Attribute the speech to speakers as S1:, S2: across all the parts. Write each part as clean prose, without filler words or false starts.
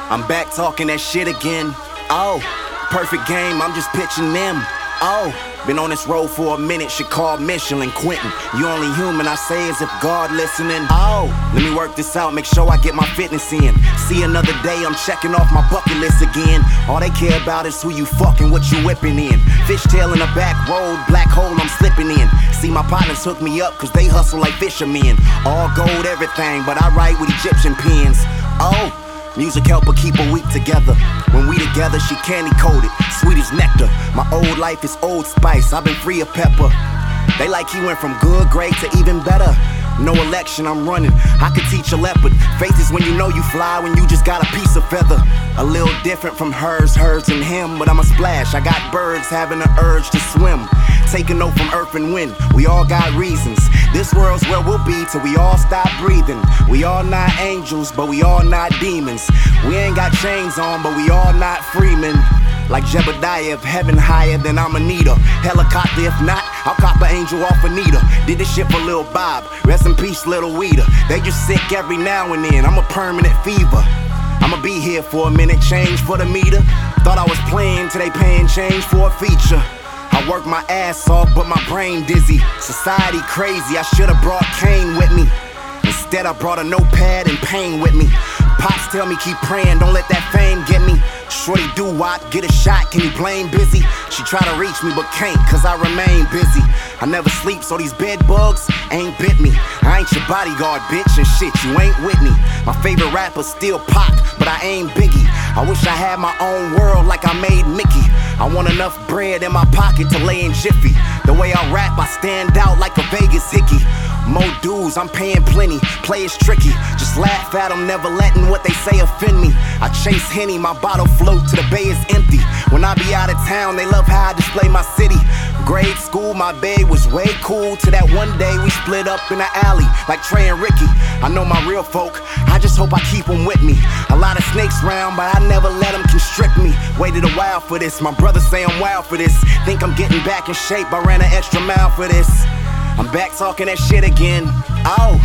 S1: I'm back talking that shit again. Oh, perfect game, I'm just pitching them. Oh, been on this road for a minute, shit called Michelin Quentin. You only human, I say, as if God listening. Oh, let me work this out, make sure I get my fitness in. See another day, I'm checking off my bucket list again. All they care about is who you fucking, what you whipping in. Fishtail in the back road, black hole I'm slipping in. See my partners hook me up, cause they hustle like fishermen. All gold, everything, but I write with Egyptian pens. Oh, music help her keep a week together. When we together, she candy coated, sweet as nectar. My old life is Old Spice, I've been free of pepper. They like he went from good, great to even better. No election, I'm running, I could teach a leopard. Faith is when you know you fly, when you just got a piece of feather. A little different from hers and him, but I'm a splash. I got birds having an urge to swim. Take a note from earth and wind, we all got reasons. This world's where we'll be till we all stop breathing. We all not angels, but we all not demons. We ain't got chains on, but we all not freemen. Like Jebediah, if heaven higher, then I'm Anita. Helicopter, if not, I'll cop an angel off Anita. Did this shit for Lil Bob, rest in peace, Little Weeder. They just sick every now and then, I'm a permanent fever. I'ma be here for a minute, change for the meter. Thought I was playing till they paying change for a feature. I work my ass off, but my brain dizzy. Society crazy, I should've brought Kane with me. Instead I brought a notepad and pain with me. Pops tell me keep praying, don't let that fame get me. Shorty do-wop, get a shot, can you blame busy? She try to reach me but can't, cause I remain busy. I never sleep, so these bed bugs ain't bit me. I ain't your bodyguard, bitch, and shit, you ain't with me. My favorite rapper still Pac, but I ain't Biggie. I wish I had my own world like I made Mickey. I want enough bread in my pocket to lay in Jiffy. The way I rap, I stand out like a Vegas hickey. More dues, I'm paying plenty, play is tricky. Just laugh at them, never letting what they say offend me. I chase Henny, my bottle float to the bay is empty. When I be out of town, they love how I display my city. Grade school, my bae was way cool. Till that one day we split up in the alley, like Trey and Ricky. I know my real folk, I just hope I keep them with me. A lot of snakes round, but I never let them constrict me. Waited a while for this, my brothers say I'm wild for this. Think I'm getting back in shape, I ran an extra mile for this. I'm back talking that shit again. Oh,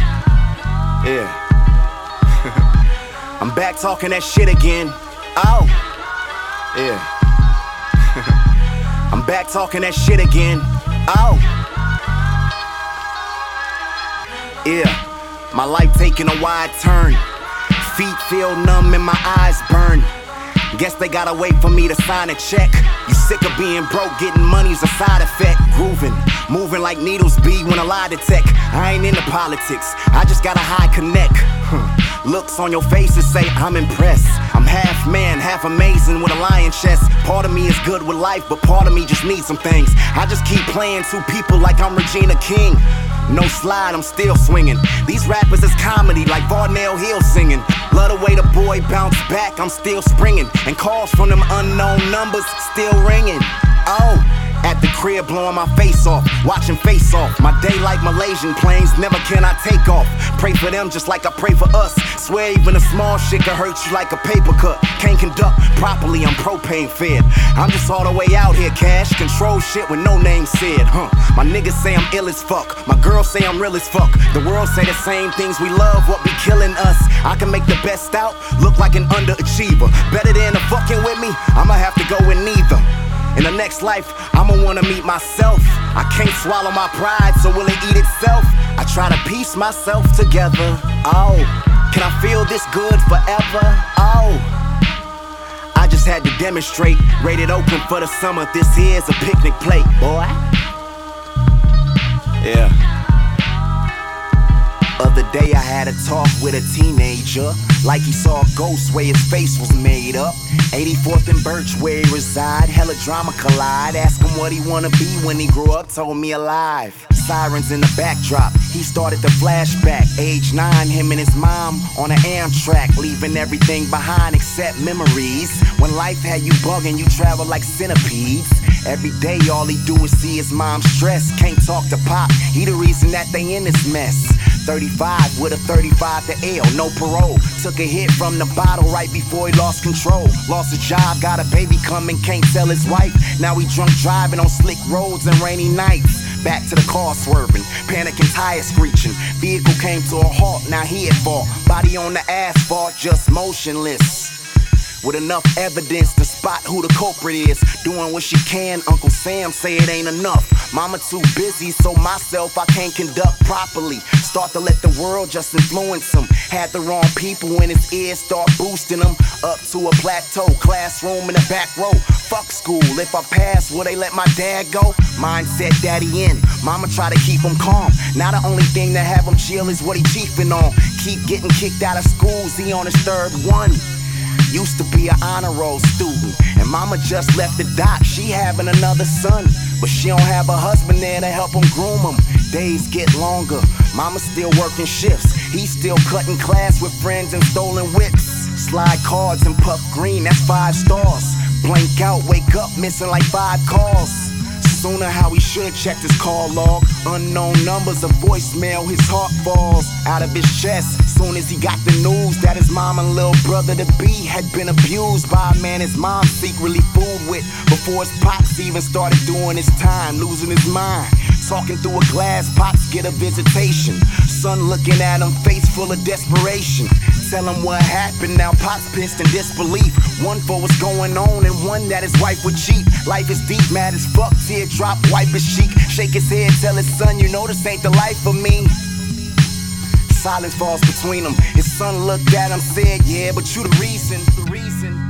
S1: yeah. I'm back talking that shit again. Oh, yeah. I'm back talking that shit again. Oh, yeah. My life taking a wide turn. Feet feel numb and my eyes burn. Guess they gotta wait for me to sign a check. You sick of being broke, getting money's a side effect. Grooving, moving like needles be when I lie detect. I ain't into politics, I just got a high connect. Looks on your faces say I'm impressed. I'm half man, half amazing with a lion chest. Part of me is good with life, but part of me just needs some things. I just keep playing two people like I'm Regina King. No slide, I'm still swinging. These rappers is comedy like Varnell Hill singing. Love the way the boy bounced back, I'm still springing. And calls from them unknown numbers still ringing. Oh, at the crib blowing my face off, watching Face Off. My day like Malaysian planes, never can I take off. Pray for them just like I pray for us. Swear even a small shit can hurt you like a paper cut. Can't conduct properly, I'm propane fed. I'm just all the way out here, cash. Control shit with no name said, My niggas say I'm ill as fuck, my girls say I'm real as fuck. The world say the same things, we love what be killing us. I can make the best out, look like an underachiever. Better than a fucking with me, I'ma have to go with neither. In the next life, I'ma wanna meet myself. I can't swallow my pride, so will it eat itself? I try to piece myself together. Oh, can I feel this good forever? Oh, I just had to demonstrate. Rated open for the summer, this here's a picnic plate, boy. Yeah. Other day I had a talk with a teenager, like he saw a ghost where his face was made up. 84th and Birch where he reside, hella drama collide. Ask him what he wanna be when he grew up, told me alive. Sirens in the backdrop, he started the flashback. Age 9, him and his mom on an Amtrak, leaving everything behind except memories. When life had you bugging, you travel like centipedes. Every day all he do is see his mom stress. Can't talk to Pop, he the reason that they in this mess. 35 with a 35 to L, no parole. Took a hit from the bottle right before he lost control. Lost a job, got a baby coming, can't tell his wife. Now he drunk driving on slick roads and rainy nights. Back to the car swerving, panicking, tires screeching. Vehicle came to a halt, now he at fault. Body on the asphalt, just motionless. with enough evidence to spot who the culprit is. Doing what she can, Uncle Sam say it ain't enough. Mama too busy, so myself I can't conduct properly. Start to let the world just influence him. Had the wrong people in his ears, start boosting him up to a plateau. Classroom in the back row. Fuck school, if I pass, will they let my dad go? Mindset daddy in, mama try to keep him calm. Now the only thing that have him chill is what he chiefing on. Keep getting kicked out of schools, he on his third one. Used to be an honor roll student, and mama just left the doc, she having another son. But she don't have a husband there to help him groom him. Days get longer, mama still working shifts. He still cutting class with friends and stolen whips. Slide cards and puff green, that's 5 stars. Blank out, wake up, missing like 5 calls. Sooner how he should've checked his call log. Unknown numbers, a voicemail, his heart falls out of his chest. Soon as he got the news that his mom and little brother to be had been abused by a man his mom secretly fooled with. Before his pops even started doing his time, losing his mind. Talking through a glass, pops get a visitation. Son looking at him, face full of desperation. Tell him what happened, now pops pissed in disbelief. One for what's going on and one that his wife would cheat. Life is deep, mad as fuck, teardrop, wipe his cheek. Shake his head, tell his son, you know this ain't the life for me. Silence falls between them. His son looked at him, said, yeah, but you the reason.